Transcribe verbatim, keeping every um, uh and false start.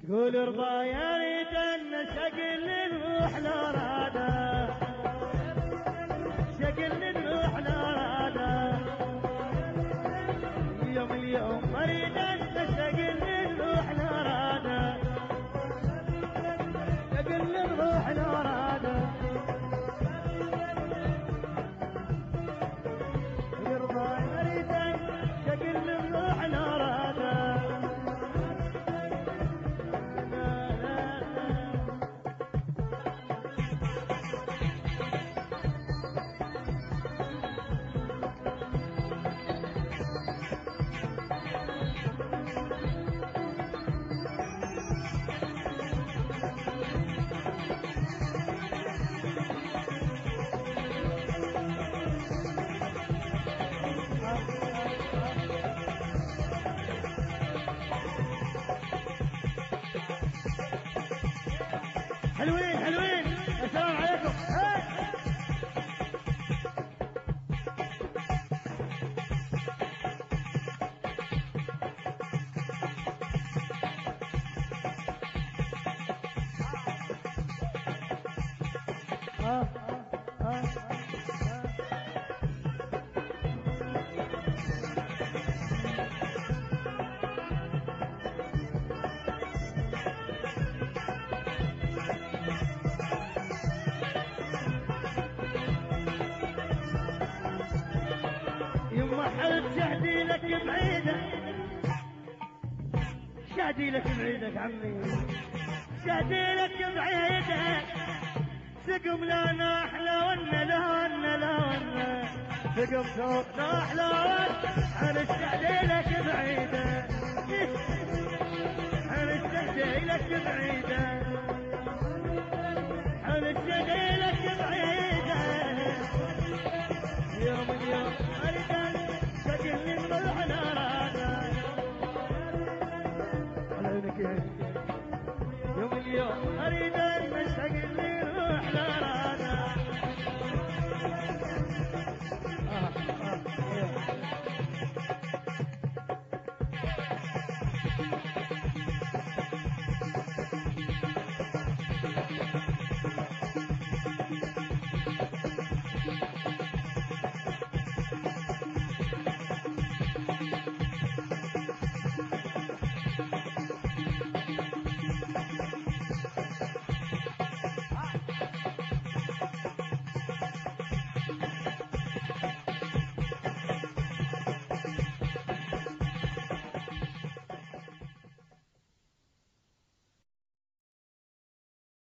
قول ارضى يا ريت ان شقل الروح لاراده، شقل الروح لاراده، يوم اليوم اريد ان شقل الروح لاراده، شقل الروح لاراده، يرضى اريد ان شقل الروح لاراده. حلوين حلوين، السلام عليكم. هاي آه آه آه يما حلت شهدي لك بعيدة، شهدي لك بعيدك عمي، شهدي لك بعيدك، سقم لنا احلى ونا لا ونا لا ونا، سقم صوتنا احلى ونا، حلت شهدي لك بعيدة، حلت شهدي لك بعيدة، حلت شهدي لك بعيدة، يوم اليوم اريد شقل الروح لاراده، على عينك يا يوم اليوم اريد